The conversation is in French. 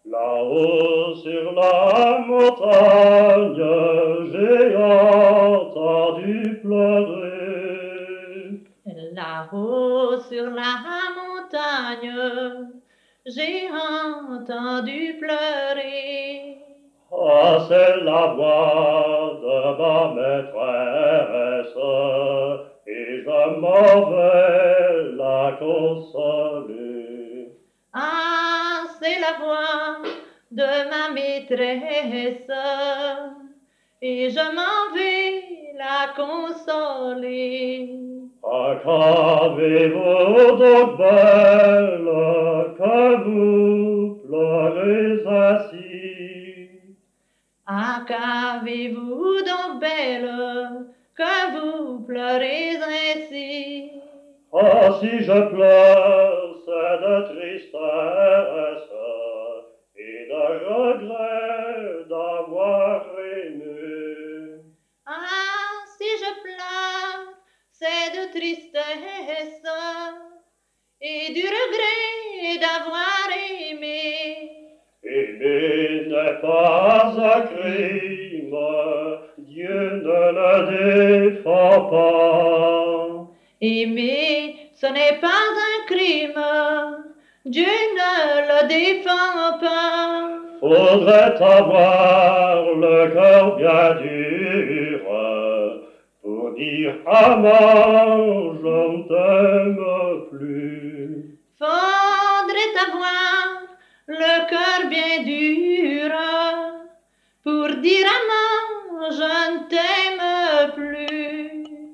Là-haut sur la montagne, j'ai entendu pleurer. Là-haut sur la montagne, j'ai entendu pleurer. Ah, c'est la voix de ma maîtresse, et je m'en vais la consoler. Ah, c'est la voix de ma maîtresse, et je m'en vais la consoler. Ah, qu'avez-vous donc belle que vous pleurez ainsi? Ah, qu'avez-vous donc belle que vous pleurez ainsi? Ah, si je pleure, c'est de tristesse et de regret d'avoir aimé. Ah, si je pleure, c'est de tristesse et du regret d'avoir aimé. Aimer n'est pas un crime, Dieu ne le défend pas. Aimer, ce n'est pas un crime, Dieu ne le défend pas. Faudrait avoir le cœur bien dur pour dire amant, je ne t'aime plus.